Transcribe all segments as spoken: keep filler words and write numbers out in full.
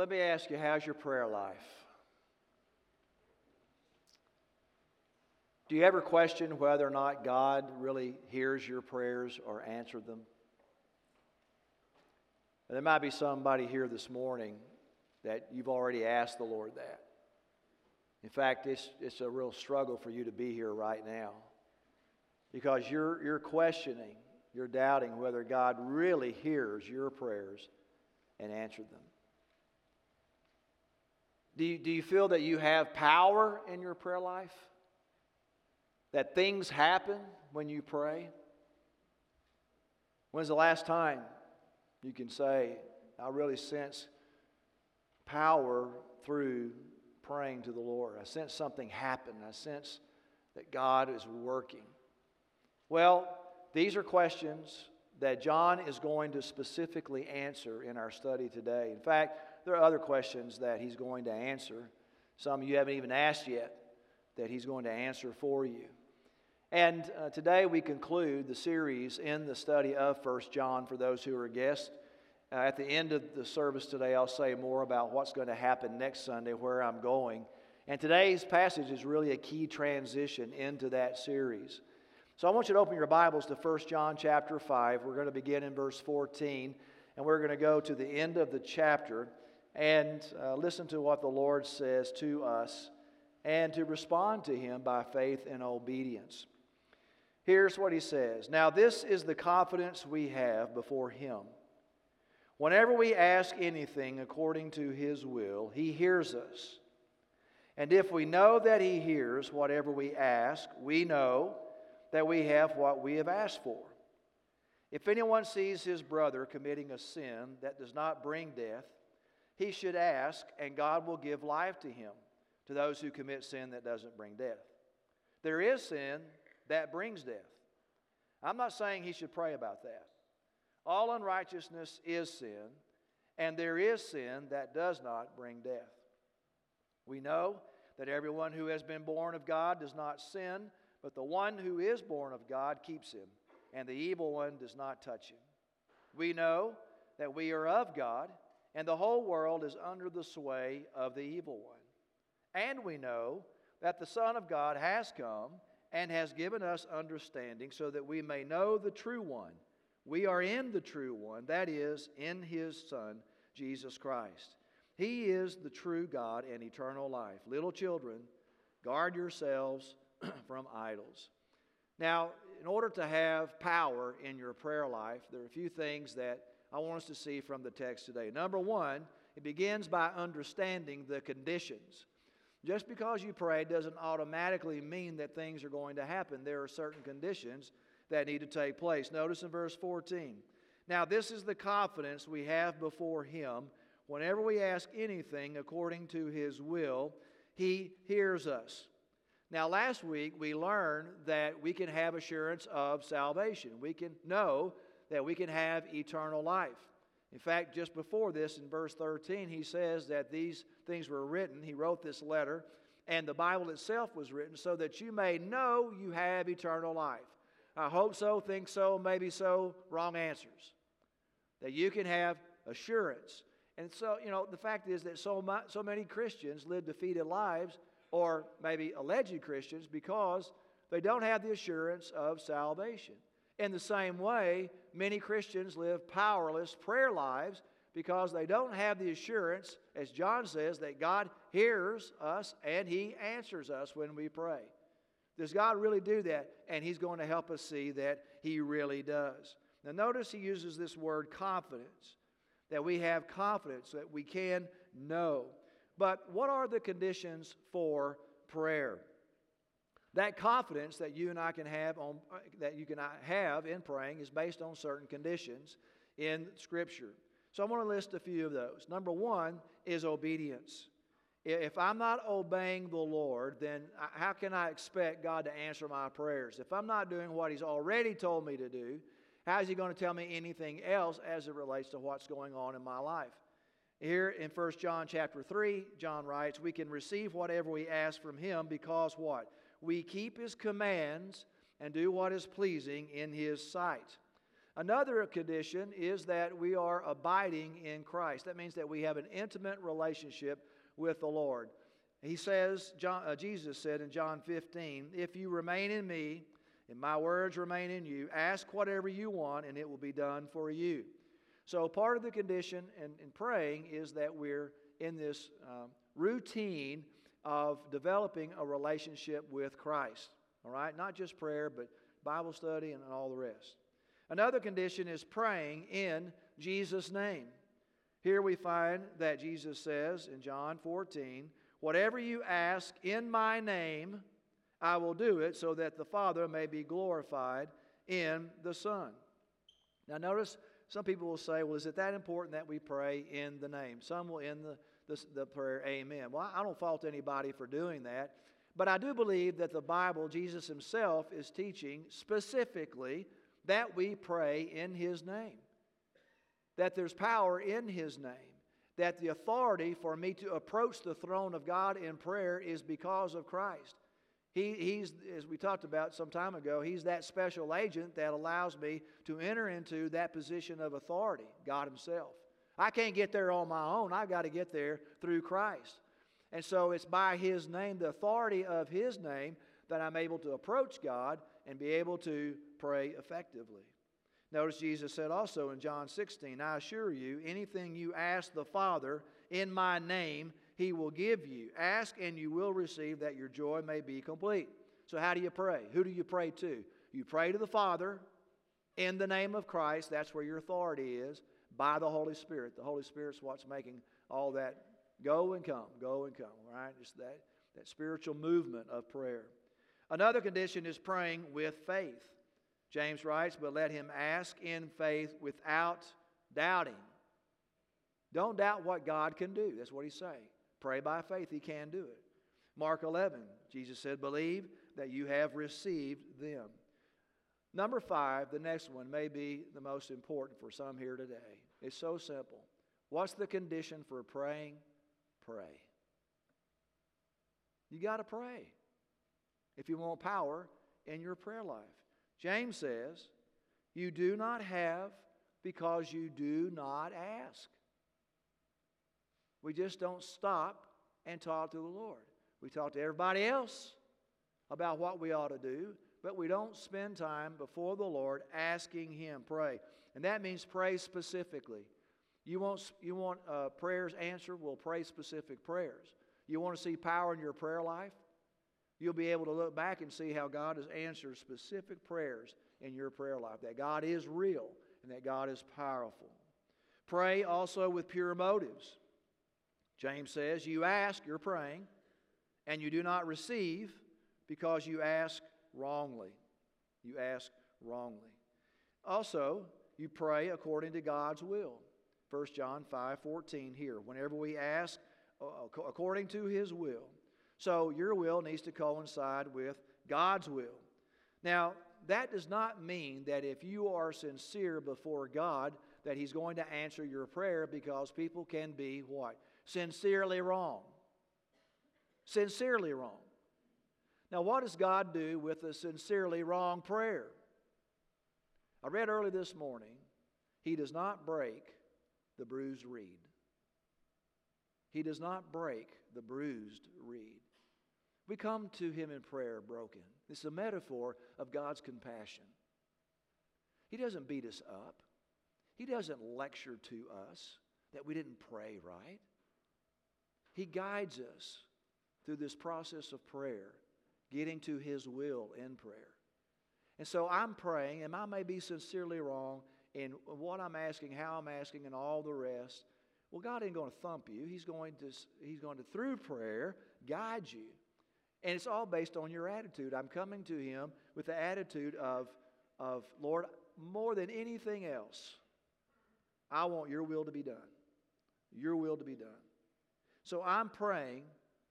let me ask you, how's your prayer life? Do you ever question whether or not God really hears your prayers or answered them? There might be somebody here this morning that you've already asked the Lord that. In fact, it's, it's a real struggle for you to be here right now because you're, you're questioning, you're doubting whether God really hears your prayers and answered them. Do you, do you feel that you have power in your prayer life? That things happen when you pray? When's the last time you can say, I really sense power through praying to the Lord? I sense something happen. I sense that God is working. Well, these are questions that John is going to specifically answer in our study today. In fact, there are other questions that he's going to answer. Some you haven't even asked yet that he's going to answer for you. And uh, today we conclude the series in the study of First John for those who are guests. Uh, at the end of the service today, I'll say more about what's going to happen next Sunday, where I'm going. And today's passage is really a key transition into that series. So I want you to open your Bibles to First John chapter five. We're going to begin in verse fourteen, and we're going to go to the end of the chapter and uh, listen to what the Lord says to us and to respond to Him by faith and obedience. Here's what He says. Now this is the confidence we have before Him. Whenever we ask anything according to His will, He hears us. And if we know that He hears whatever we ask, we know that we have what we have asked for. If anyone sees his brother committing a sin that does not bring death, he should ask, and God will give life to him, to those who commit sin that doesn't bring death. There is sin that brings death. I'm not saying he should pray about that. All unrighteousness is sin, and there is sin that does not bring death. We know that everyone who has been born of God does not sin, but the one who is born of God keeps him, and the evil one does not touch him. We know that we are of God, and the whole world is under the sway of the evil one. And we know that the Son of God has come and has given us understanding so that we may know the true one. We are in the true one, that is, in His Son, Jesus Christ. He is the true God and eternal life. Little children, guard yourselves from idols. Now, in order to have power in your prayer life, there are a few things that I want us to see from the text today. Number one, it begins by understanding the conditions. Just because you pray doesn't automatically mean that things are going to happen. There are certain conditions that need to take place. Notice in verse fourteen. Now, this is the confidence we have before Him. Whenever we ask anything according to His will, He hears us. Now, last week we learned that we can have assurance of salvation. We can know that we can have eternal life. In fact, just before this, in verse thirteen, he says that these things were written. He wrote this letter, and the Bible itself was written so that you may know you have eternal life. I hope so, think so, maybe so, wrong answers. That you can have assurance. And so, you know, the fact is that so, much, so many Christians live defeated lives, or maybe alleged Christians, because they don't have the assurance of salvation. In the same way, many Christians live powerless prayer lives because they don't have the assurance, as John says, that God hears us and He answers us when we pray. Does God really do that? And He's going to help us see that He really does. Now notice he uses this word confidence, that we have confidence, that we can know. But what are the conditions for prayer? That confidence that you and I can have on that you can have in praying is based on certain conditions in Scripture. So I want to list a few of those. Number one is obedience. If I'm not obeying the Lord, then how can I expect God to answer my prayers? If I'm not doing what He's already told me to do, how is He going to tell me anything else as it relates to what's going on in my life? Here in First John chapter three, John writes, we can receive whatever we ask from Him because what? We keep His commands and do what is pleasing in His sight. Another condition is that we are abiding in Christ. That means that we have an intimate relationship with the Lord. He says, John, uh, Jesus said in John fifteen, "If you remain in me, and my words remain in you, ask whatever you want, and it will be done for you." So part of the condition in, in praying is that we're in this um, routine of developing a relationship with Christ. All right? Not just prayer, but Bible study and all the rest. Another condition is praying in Jesus' name. Here we find that Jesus says in John fourteen, "Whatever you ask in my name, I will do it, so that the Father may be glorified in the Son." Now notice, some people will say, well, is it that important that we pray in the name? Some will end the, the, the prayer, amen. Well, I don't fault anybody for doing that. But I do believe that the Bible, Jesus Himself, is teaching specifically that we pray in His name. That there's power in His name. That the authority for me to approach the throne of God in prayer is because of Christ. He, he's, as we talked about some time ago, He's that special agent that allows me to enter into that position of authority, God Himself. I can't get there on my own. I've got to get there through Christ. And so it's by His name, the authority of His name, that I'm able to approach God and be able to pray effectively. Notice Jesus said also in John sixteen, "I assure you, anything you ask the Father in my name, He will give you. Ask and you will receive, that your joy may be complete." So how do you pray? Who do you pray to? You pray to the Father in the name of Christ. That's where your authority is, by the Holy Spirit. The Holy Spirit's what's making all that go and come, go and come, right? Just that, that spiritual movement of prayer. Another condition is praying with faith. James writes, "But let him ask in faith without doubting." Don't doubt what God can do. That's what He's saying. Pray by faith, He can do it. Mark eleven, Jesus said, "Believe that you have received them." Number five, the next one, may be the most important for some here today. It's so simple. What's the condition for praying? Pray. You got to pray if you want power in your prayer life. James says, "You do not have because you do not ask." We just don't stop and talk to the Lord. We talk to everybody else about what we ought to do, but we don't spend time before the Lord asking Him. Pray. And that means pray specifically. You want, you want uh, prayers answered? Well, pray specific prayers. You want to see power in your prayer life? You'll be able to look back and see how God has answered specific prayers in your prayer life. That God is real and that God is powerful. Pray also with pure motives. James says, "You ask," you're praying, "and you do not receive because you ask wrongly." You ask wrongly. Also, you pray according to God's will. First John five fourteen here. Whenever we ask uh, according to His will. So your will needs to coincide with God's will. Now, that does not mean that if you are sincere before God, that He's going to answer your prayer, because people can be what? Sincerely wrong. Sincerely wrong. Now, what does God do with a sincerely wrong prayer? I read early this morning, He does not break the bruised reed. He does not break the bruised reed. We come to Him in prayer broken. This is a metaphor of God's compassion. He doesn't beat us up. He doesn't lecture to us that we didn't pray right. He guides us through this process of prayer, getting to His will in prayer. And so I'm praying, and I may be sincerely wrong in what I'm asking, how I'm asking, and all the rest. Well, God ain't going to thump you. He's going to, He's going to, through prayer, guide you. And it's all based on your attitude. I'm coming to Him with the attitude of, of, Lord, more than anything else, I want your will to be done. Your will to be done. So I'm praying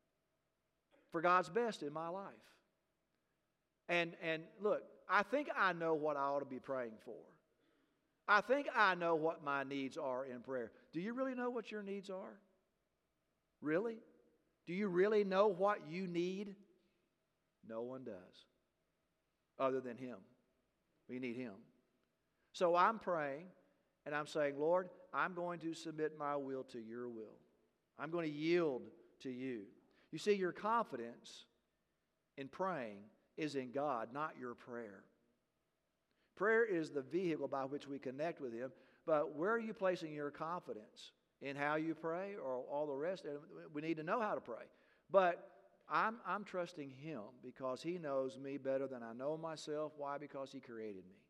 for God's best in my life. And, and look, I think I know what I ought to be praying for. I think I know what my needs are in prayer. Do you really know what your needs are? Really? Do you really know what you need? No one does, other than Him. We need Him. So I'm praying, and I'm saying, Lord, I'm going to submit my will to your will. I'm going to yield to you. You see, your confidence in praying is in God, not your prayer. Prayer is the vehicle by which we connect with Him, but where are you placing your confidence? In how you pray or all the rest? We need to know how to pray. But I'm, I'm trusting Him because He knows me better than I know myself. Why? Because He created me.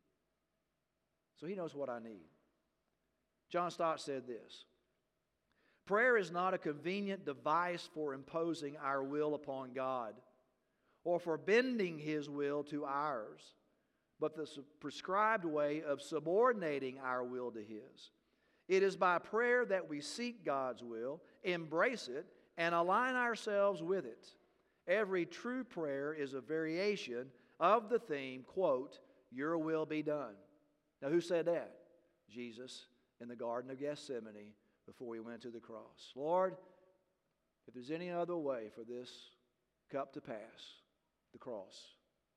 So He knows what I need. John Stott said this: prayer is not a convenient device for imposing our will upon God or for bending His will to ours, but the prescribed way of subordinating our will to His. It is by prayer that we seek God's will, embrace it, and align ourselves with it. Every true prayer is a variation of the theme, quote, your will be done. Now, who said that? Jesus in the Garden of Gethsemane before He went to the cross. Lord, if there's any other way for this cup to pass, the cross,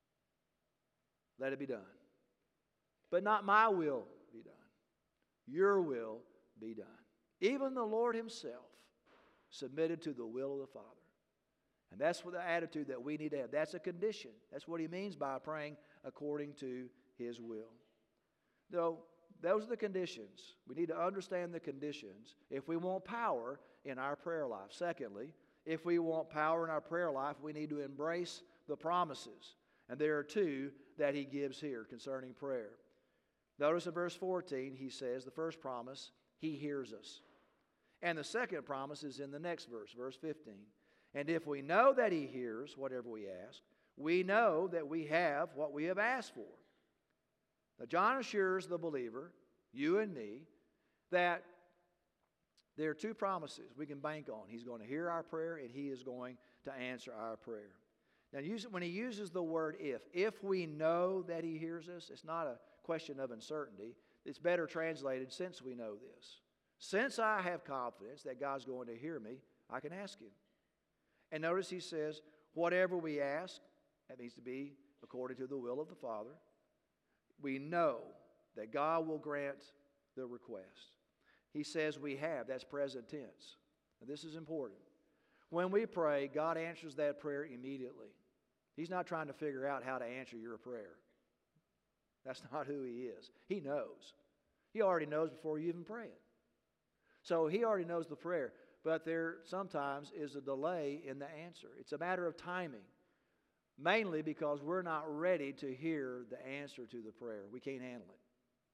let it be done. But not my will be done. Your will be done. Even the Lord Himself submitted to the will of the Father. And that's what the attitude that we need to have. That's a condition. That's what He means by praying according to His will. Though those are the conditions. We need to understand the conditions if we want power in our prayer life. Secondly, if we want power in our prayer life, we need to embrace the promises. And there are two that He gives here concerning prayer. Notice in verse fourteen, He says, the first promise, He hears us. And the second promise is in the next verse, verse fifteen. And if we know that He hears whatever we ask, we know that we have what we have asked for. Now, John assures the believer, you and me, that there are two promises we can bank on. He's going to hear our prayer, and He is going to answer our prayer. Now, when He uses the word if, if we know that He hears us, it's not a question of uncertainty. It's better translated, since we know this. Since I have confidence that God's going to hear me, I can ask Him. And notice He says, whatever we ask, that means to be according to the will of the Father, we know that God will grant the request. He says we have, that's present tense. Now, this is important. When we pray, God answers that prayer immediately. He's not trying to figure out how to answer your prayer. That's not who He is. He knows. He already knows before you even pray it. So He already knows the prayer. But there sometimes is a delay in the answer. It's a matter of timing. Mainly because we're not ready to hear the answer to the prayer. We can't handle it.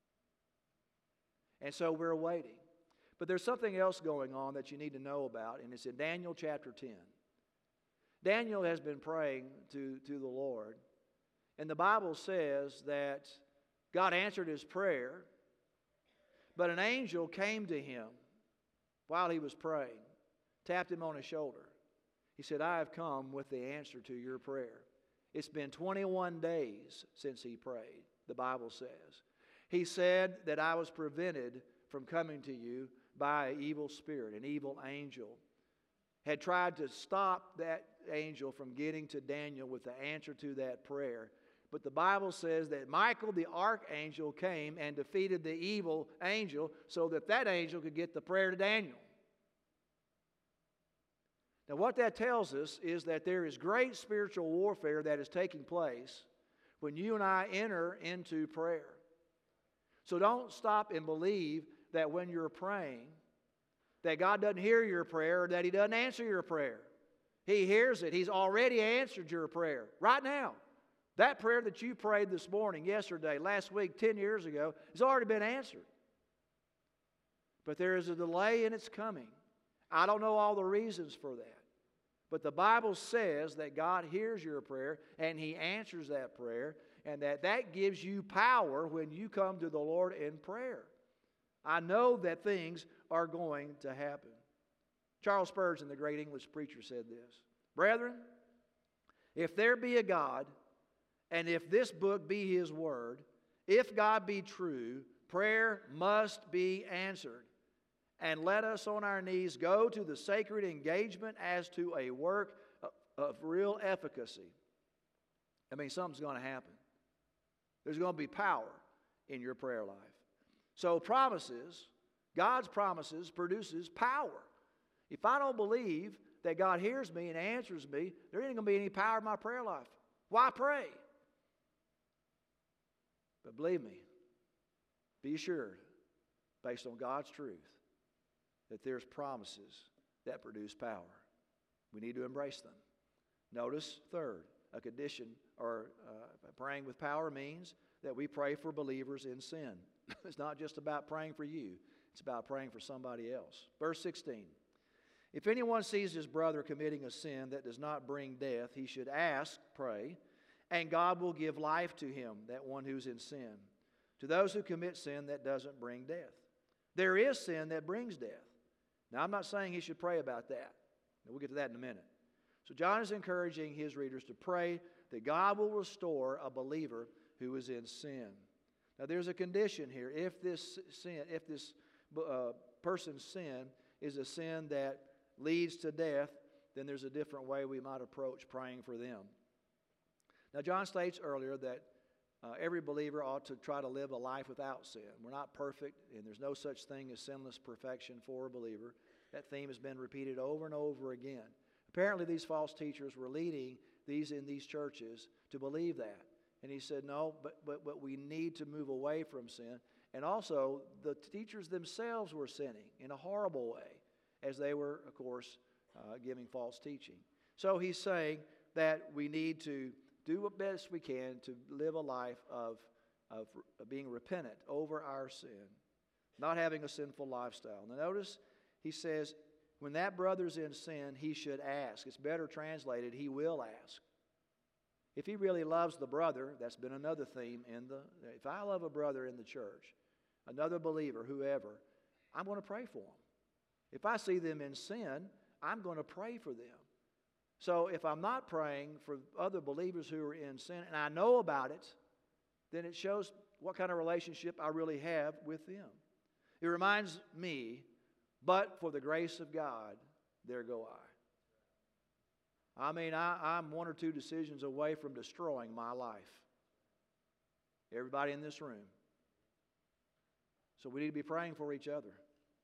And so we're waiting. But there's something else going on that you need to know about, and it's in Daniel chapter ten. Daniel has been praying to, to the Lord, and the Bible says that God answered his prayer, but an angel came to him while he was praying, tapped him on his shoulder. He said, I have come with the answer to your prayer. It's been twenty-one days since he prayed, the Bible says. He said that I was prevented from coming to you by an evil spirit, an evil angel. Had tried to stop that angel from getting to Daniel with the answer to that prayer. But the Bible says that Michael the archangel came and defeated the evil angel so that that angel could get the prayer to Daniel. Now what that tells us is that there is great spiritual warfare that is taking place when you and I enter into prayer. So don't stop and believe that when you're praying, that God doesn't hear your prayer or that He doesn't answer your prayer. He hears it. He's already answered your prayer right now. That prayer that you prayed this morning, yesterday, last week, ten years ago, has already been answered. But there is a delay in its coming. I don't know all the reasons for that. But the Bible says that God hears your prayer and He answers that prayer, and that that gives you power when you come to the Lord in prayer. I know that things are going to happen. Charles Spurgeon, the great English preacher, said this: Brethren, if there be a God, and if this book be His word, if God be true, prayer must be answered. And let us on our knees go to the sacred engagement as to a work of real efficacy. I mean, something's going to happen. There's going to be power in your prayer life. So promises, God's promises produces power. If I don't believe that God hears me and answers me, there ain't going to be any power in my prayer life. Why pray? But believe me, be assured, based on God's truth, that there's promises that produce power. We need to embrace them. Notice, third, a condition or uh, praying with power means that we pray for believers in sin. It's not just about praying for you. It's about praying for somebody else. Verse sixteen. If anyone sees his brother committing a sin that does not bring death, he should ask, pray, and God will give life to him, that one who's in sin. To those who commit sin that doesn't bring death. There is sin that brings death. Now, I'm not saying he should pray about that. We'll get to that in a minute. So John is encouraging his readers to pray that God will restore a believer who is in sin. Now, there's a condition here. If this sin, if this uh, person's sin is a sin that leads to death, then there's a different way we might approach praying for them. Now, John states earlier that uh, every believer ought to try to live a life without sin. We're not perfect, and there's no such thing as sinless perfection for a believer. That theme has been repeated over and over again. Apparently, these false teachers were leading these in these churches to believe that. And he said, no, but, but, but we need to move away from sin. And also, the teachers themselves were sinning in a horrible way, as they were, of course, uh, giving false teaching. So he's saying that we need to do what best we can to live a life of, of, of being repentant over our sin, not having a sinful lifestyle. Now notice, he says, when that brother's in sin, he should ask. It's better translated, he will ask. If he really loves the brother, that's been another theme in the, if I love a brother in the church, another believer, whoever, I'm going to pray for them. If I see them in sin, I'm going to pray for them. So if I'm not praying for other believers who are in sin, and I know about it, then it shows what kind of relationship I really have with them. It reminds me, but for the grace of God, there go I. I mean, I, I'm one or two decisions away from destroying my life. Everybody in this room. So we need to be praying for each other.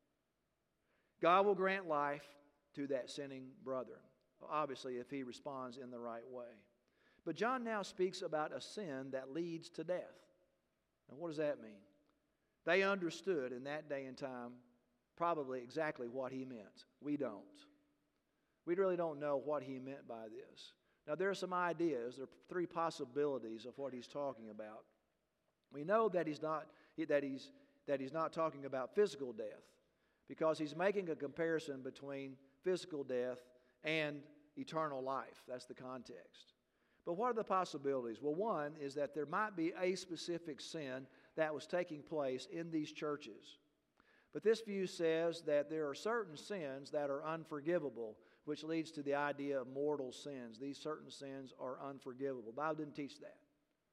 God will grant life to that sinning brother, obviously, if he responds in the right way. But John now speaks about a sin that leads to death. Now, what does that mean? They understood in that day and time probably exactly what he meant. We don't. We really don't know what he meant by this. Now, there are some ideas. There are three possibilities of what he's talking about. We know that he's not, that he's, that he's not talking about physical death, because he's making a comparison between physical death and eternal life. That's the context. But what are the possibilities? Well, one is that there might be a specific sin that was taking place in these churches. But this view says that there are certain sins that are unforgivable, which leads to the idea of mortal sins. These certain sins are unforgivable. The Bible didn't teach that.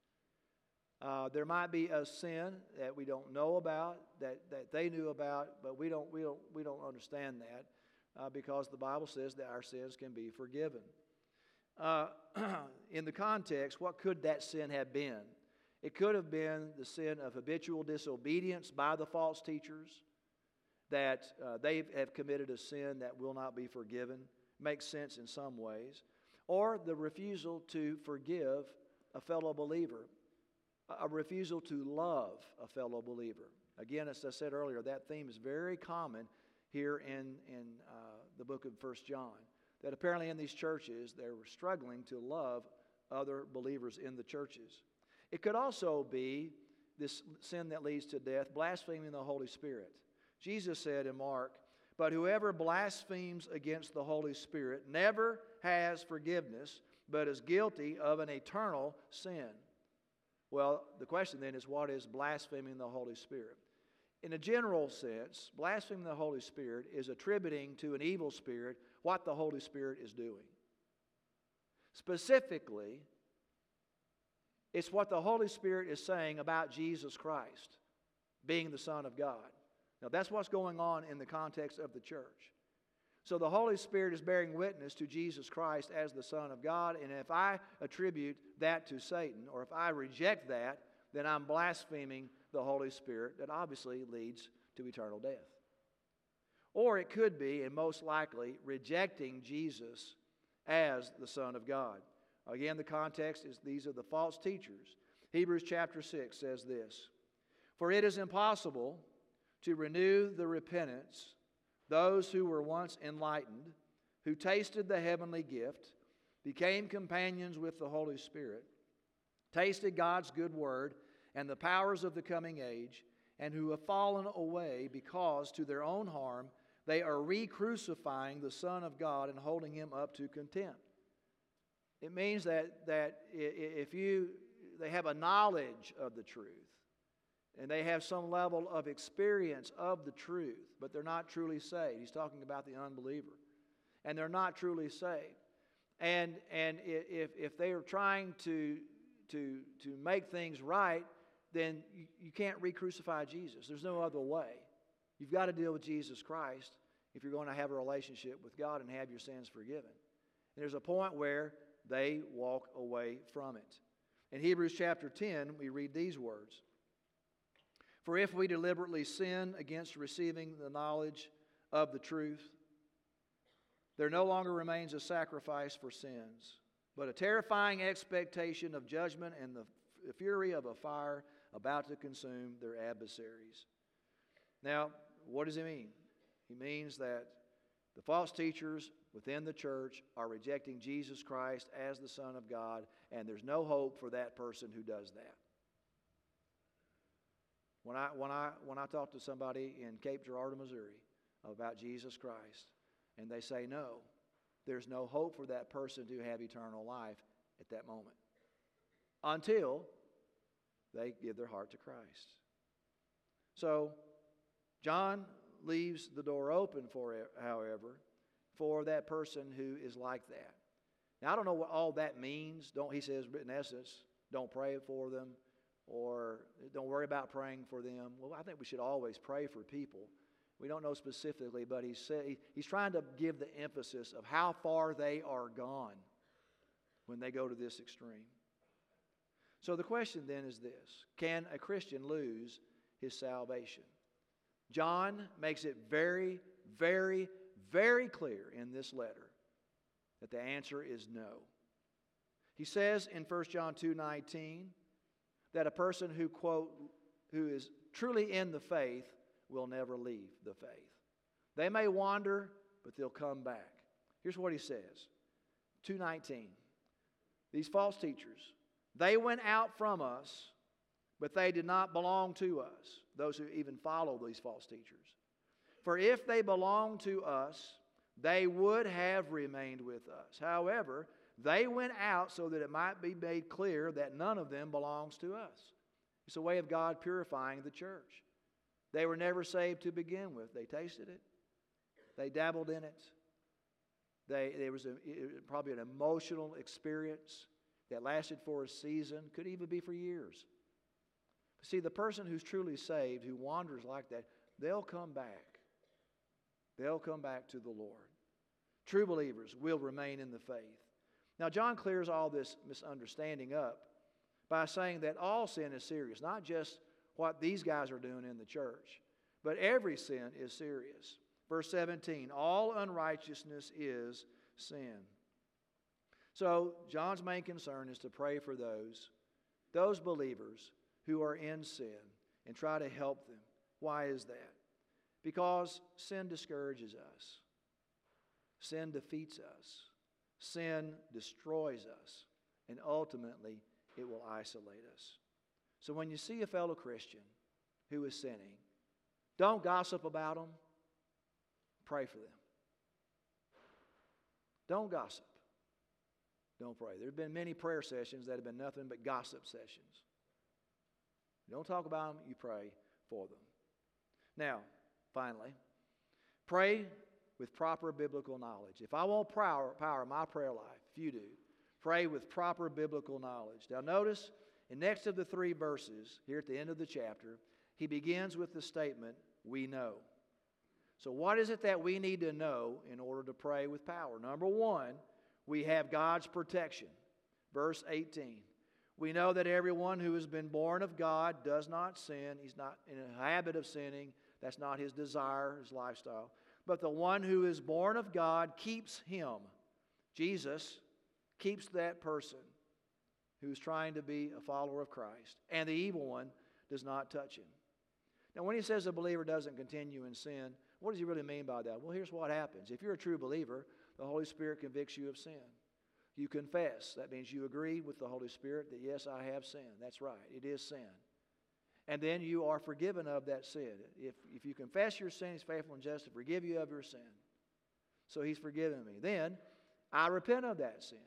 Uh, there might be a sin that we don't know about, that, that they knew about, but we don't, we don't, we don't understand that uh, because the Bible says that our sins can be forgiven. Uh, in the context, what could that sin have been? It could have been the sin of habitual disobedience by the false teachers, that uh, they have committed a sin that will not be forgiven. Makes sense in some ways. Or the refusal to forgive a fellow believer. A refusal to love a fellow believer. Again, as I said earlier, that theme is very common here in, in uh, the book of First John. That apparently in these churches, they were struggling to love other believers in the churches. It could also be this sin that leads to death, blaspheming the Holy Spirit. Jesus said in Mark, "But whoever blasphemes against the Holy Spirit never has forgiveness, but is guilty of an eternal sin." Well, the question then is, what is blaspheming the Holy Spirit? In a general sense, blaspheming the Holy Spirit is attributing to an evil spirit what the Holy Spirit is doing. Specifically, it's what the Holy Spirit is saying about Jesus Christ being the Son of God. Now, that's what's going on in the context of the church. So the Holy Spirit is bearing witness to Jesus Christ as the Son of God, and if I attribute that to Satan, or if I reject that, then I'm blaspheming the Holy Spirit that obviously leads to eternal death. Or it could be, and most likely, rejecting Jesus as the Son of God. Again, the context is these are the false teachers. Hebrews chapter six says this, "For it is impossible to renew the repentance those who were once enlightened, who tasted the heavenly gift, became companions with the Holy Spirit, tasted God's good word and the powers of the coming age, and who have fallen away because to their own harm they are re-crucifying the Son of God and holding Him up to contempt." It means that, that if you, they have a knowledge of the truth, and they have some level of experience of the truth, but they're not truly saved. He's talking about the unbeliever. And they're not truly saved. And, and if, if they are trying to, to, to make things right, then you, you can't re-crucify Jesus. There's no other way. You've got to deal with Jesus Christ if you're going to have a relationship with God and have your sins forgiven. And there's a point where they walk away from it. In Hebrews chapter ten, we read these words, "For if we deliberately sin against receiving the knowledge of the truth, there no longer remains a sacrifice for sins, but a terrifying expectation of judgment and the fury of a fire about to consume their adversaries." Now, what does it mean? He means that the false teachers within the church are rejecting Jesus Christ as the Son of God, and there's no hope for that person who does that. When I, when I, when I talk to somebody in Cape Girardeau, Missouri about Jesus Christ, and they say no, there's no hope for that person to have eternal life at that moment until they give their heart to Christ. So, John leaves the door open for it, however, for that person who is like that. Now, I don't know what all that means. Don't, he says, in essence, don't pray for them or don't worry about praying for them. Well, I think we should always pray for people. We don't know specifically, but he say, he's trying to give the emphasis of how far they are gone when they go to this extreme. So the question then is this: can a Christian lose his salvation? John makes it very, very, very clear in this letter that the answer is no. He says in First John two nineteen that a person who, quote, who is truly in the faith will never leave the faith. They may wander, but they'll come back. Here's what he says, two nineteen. These false teachers, they went out from us, but they did not belong to us, those who even follow these false teachers. For if they belonged to us, they would have remained with us. However, they went out so that it might be made clear that none of them belongs to us. It's a way of God purifying the church. They were never saved to begin with. They tasted it. They dabbled in it. They, there was a, probably an emotional experience that lasted for a season, could even be for years. See, the person who's truly saved, who wanders like that, they'll come back. They'll come back to the Lord. True believers will remain in the faith. Now, John clears all this misunderstanding up by saying that all sin is serious, not just what these guys are doing in the church, but every sin is serious. Verse seventeen, all unrighteousness is sin. So, John's main concern is to pray for those, those believers who are in sin and try to help them. Why is that? Because sin discourages us. Sin defeats us. Sin destroys us. And ultimately, it will isolate us. So when you see a fellow Christian who is sinning, don't gossip about them. Pray for them. Don't gossip. Don't pray. There have been many prayer sessions that have been nothing but gossip sessions. You don't talk about them, you pray for them. Now, finally, pray with proper biblical knowledge. If I want power, power in my prayer life, if you do, pray with proper biblical knowledge. Now notice, in next of the three verses, here at the end of the chapter, he begins with the statement, we know. So what is it that we need to know in order to pray with power? Number one, we have God's protection. Verse eighteen. We know that everyone who has been born of God does not sin. He's not in a habit of sinning. That's not his desire, his lifestyle. But the one who is born of God keeps him. Jesus keeps that person who's trying to be a follower of Christ. And the evil one does not touch him. Now, when he says a believer doesn't continue in sin, what does he really mean by that? Well, here's what happens. If you're a true believer, the Holy Spirit convicts you of sin. You confess. That means you agree with the Holy Spirit that, yes, I have sinned. That's right. It is sin. And then you are forgiven of that sin. If, if you confess your sin, He's faithful and just to forgive you of your sin. So He's forgiven me. Then I repent of that sin.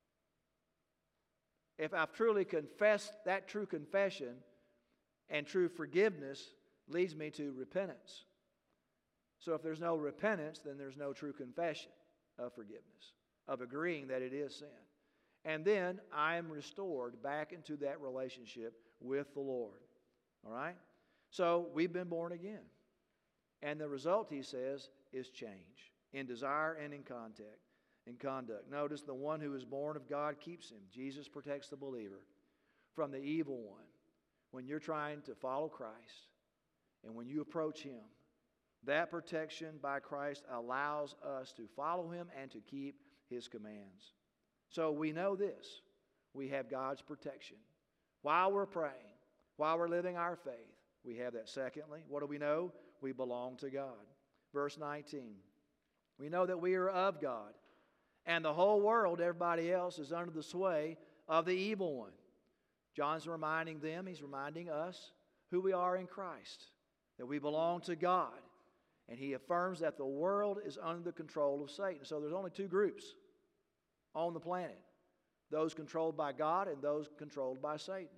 If I've truly confessed, that true confession and true forgiveness leads me to repentance. So if there's no repentance, then there's no true confession of forgiveness, of agreeing that it is sin. And then I am restored back into that relationship with the Lord. All right? So we've been born again. And the result, he says, is change in desire and in contact, in conduct. Notice the one who is born of God keeps him. Jesus protects the believer from the evil one. When you're trying to follow Christ and when you approach Him, that protection by Christ allows us to follow Him and to keep His commands. So we know this. We have God's protection. While we're praying, while we're living our faith, we have that. Secondly, what do we know? We belong to God. Verse nineteen. We know that we are of God, and the whole world, everybody else, is under the sway of the evil one. John's reminding them, he's reminding us who we are in Christ, that we belong to God. And he affirms that the world is under the control of Satan. So there's only two groups on the planet. Those controlled by God and those controlled by Satan.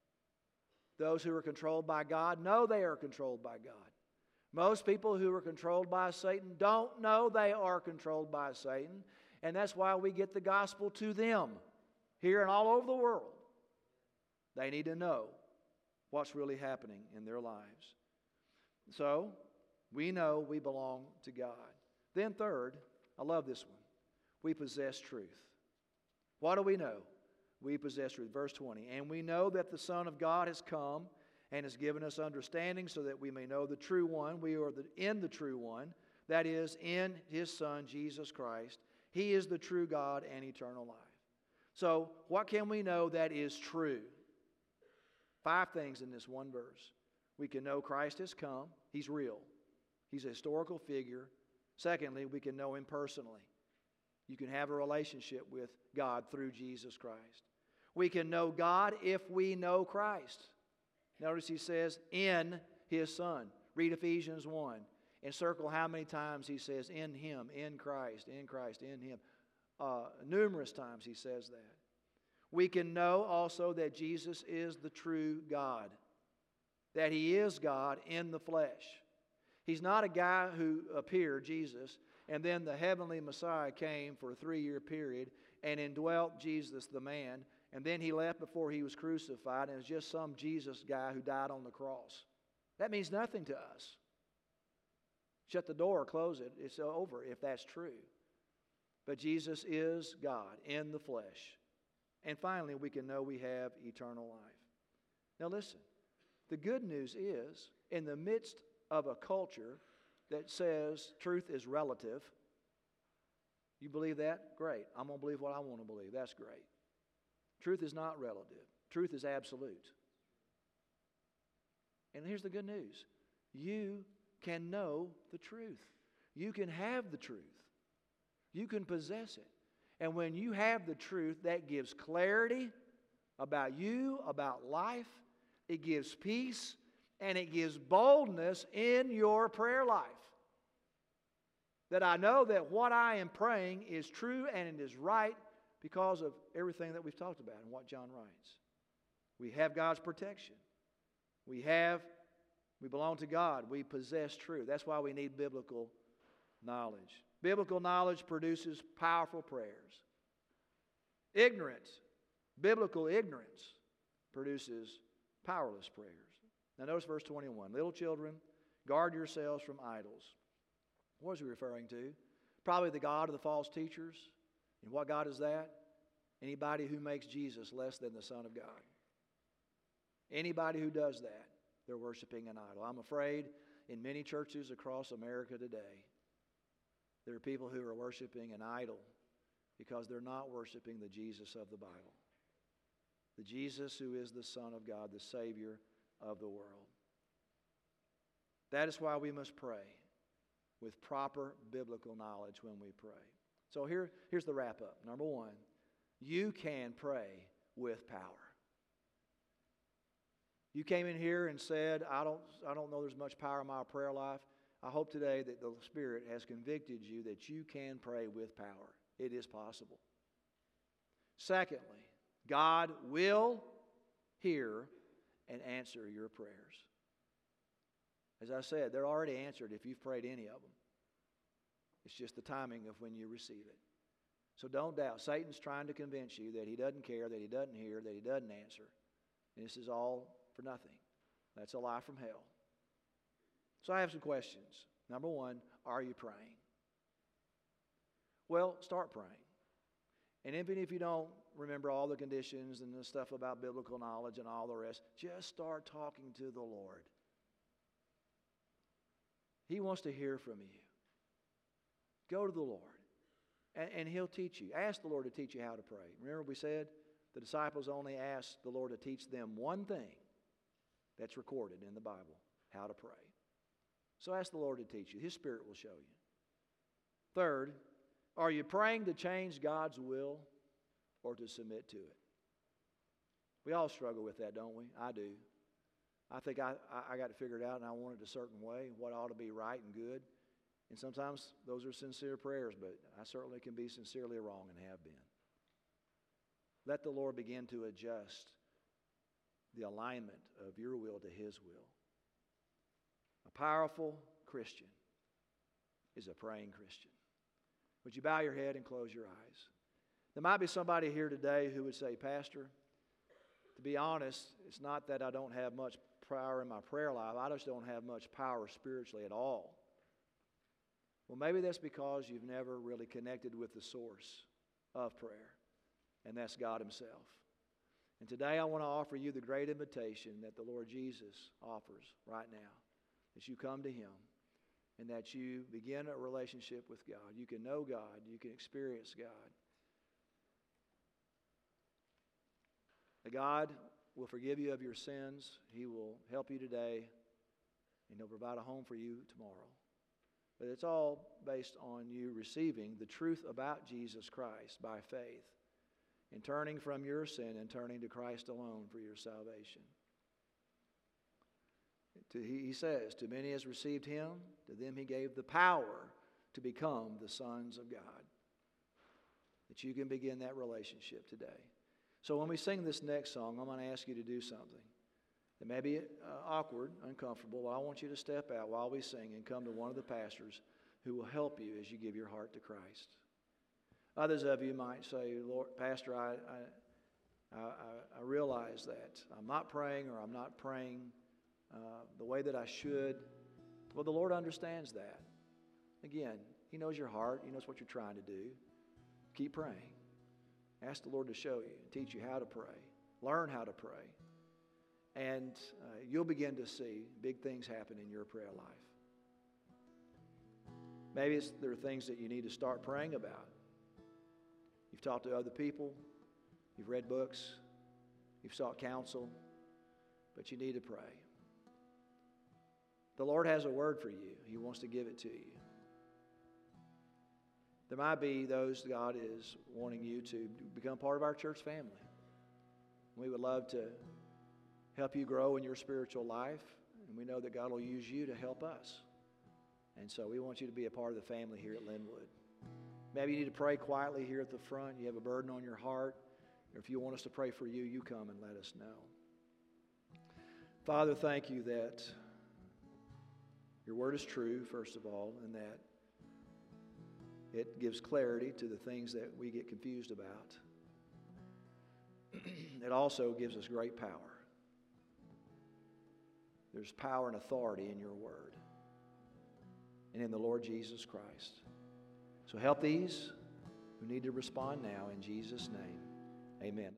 Those who are controlled by God know they are controlled by God. Most people who are controlled by Satan don't know they are controlled by Satan. And that's why we get the gospel to them here and all over the world. They need to know what's really happening in their lives. So, we know we belong to God. Then third, I love this one. We possess truth. What do we know? We possess truth. Verse twenty. And we know that the Son of God has come and has given us understanding so that we may know the true one. We are the, in the true one. That is, in His Son, Jesus Christ. He is the true God and eternal life. So, what can we know that is true? Five things in this one verse. We can know Christ has come. He's real. He's a historical figure. Secondly, we can know Him personally. You can have a relationship with God through Jesus Christ. We can know God if we know Christ. Notice he says, in His Son. Read Ephesians one. And circle how many times he says, in Him, in Christ, in Christ, in Him. Uh, numerous times he says that. We can know also that Jesus is the true God. That He is God in the flesh. He's not a guy who appeared, Jesus, and then the heavenly Messiah came for a three-year period and indwelt Jesus, the man, and then He left before He was crucified, and it was just some Jesus guy who died on the cross. That means nothing to us. Shut the door, close it, it's over if that's true. But Jesus is God in the flesh. And finally, we can know we have eternal life. Now listen, the good news is, in the midst of a culture that says truth is relative, you believe that? Great. I'm going to believe what I want to believe. That's great. Truth is not relative. Truth is absolute. And here's the good news. You can know the truth. You can have the truth. You can possess it. And when you have the truth, that gives clarity about you, about life. It gives peace, and it gives boldness in your prayer life. That I know that what I am praying is true and it is right because of everything that we've talked about and what John writes. We have God's protection. We have, we belong to God. We possess truth. That's why we need biblical knowledge. Biblical knowledge produces powerful prayers. Ignorance, biblical ignorance, produces powerless prayers. Now notice verse twenty-one. Little children, guard yourselves from idols. What is he referring to? Probably the God of the false teachers. And what God is that? Anybody who makes Jesus less than the Son of God. Anybody who does that, they're worshiping an idol. I'm afraid in many churches across America today, there are people who are worshiping an idol because they're not worshiping the Jesus of the Bible. The Jesus who is the Son of God, the Savior of the world. That is why we must pray with proper biblical knowledge when we pray. So here, here's the wrap up. Number one, you can pray with power. You came in here and said, I don't, I don't know there's much power in my prayer life. I hope today that the Spirit has convicted you that you can pray with power. It is possible. Secondly, God will hear and answer your prayers. As I said, they're already answered if you've prayed any of them. It's just the timing of when you receive it. So don't doubt. Satan's trying to convince you that he doesn't care, that he doesn't hear, that he doesn't answer. And this is all for nothing. That's a lie from hell. So I have some questions. Number one, are you praying? Well, start praying. And even if you don't remember all the conditions and the stuff about biblical knowledge and all the rest, just start talking to the Lord. He wants to hear from you. Go to the Lord, and, and He'll teach you. Ask the Lord to teach you how to pray. Remember we said the disciples only asked the Lord to teach them one thing that's recorded in the Bible, how to pray. So ask the Lord to teach you. His Spirit will show you. Third, are you praying to change God's will or to submit to it? We all struggle with that, don't we? I do. I think I, I got to figure it out, and I want it a certain way, what ought to be right and good. And sometimes those are sincere prayers, but I certainly can be sincerely wrong and have been. Let the Lord begin to adjust the alignment of your will to His will. A powerful Christian is a praying Christian. Would you bow your head and close your eyes? There might be somebody here today who would say, Pastor, to be honest, it's not that I don't have much power in my prayer life. I just don't have much power spiritually at all. Well, maybe that's because you've never really connected with the source of prayer, and that's God Himself. And today I want to offer you the great invitation that the Lord Jesus offers right now, that you come to Him and that you begin a relationship with God. You can know God. You can experience God. That God will forgive you of your sins. He will help you today, and He'll provide a home for you tomorrow. But it's all based on you receiving the truth about Jesus Christ by faith and turning from your sin and turning to Christ alone for your salvation. To, he, he says, to many as received Him, to them He gave the power to become the sons of God. That you can begin that relationship today. So when we sing this next song, I'm going to ask you to do something. It may be uh, awkward, uncomfortable, but I want you to step out while we sing and come to one of the pastors who will help you as you give your heart to Christ. Others of you might say, Lord, Pastor, I, I, I, I realize that I'm not praying or I'm not praying uh, the way that I should. Well, the Lord understands that. Again, He knows your heart. He knows what you're trying to do. Keep praying. Ask the Lord to show you, teach you how to pray. Learn how to pray. And uh, you'll begin to see big things happen in your prayer life. Maybe it's, there are things that you need to start praying about. You've talked to other people. You've read books. You've sought counsel. But you need to pray. The Lord has a word for you. He wants to give it to you. There might be those God is wanting you to become part of our church family. We would love to help you grow in your spiritual life, and we know that God will use you to help us. And so we want you to be a part of the family here at Linwood. Maybe you need to pray quietly here at the front. You have a burden on your heart. Or if you want us to pray for you, you come and let us know. Father, thank you that your word is true, first of all, and that it gives clarity to the things that we get confused about. It also gives us great power. There's power and authority in your word and in the Lord Jesus Christ. So help these who need to respond now in Jesus' name. Amen.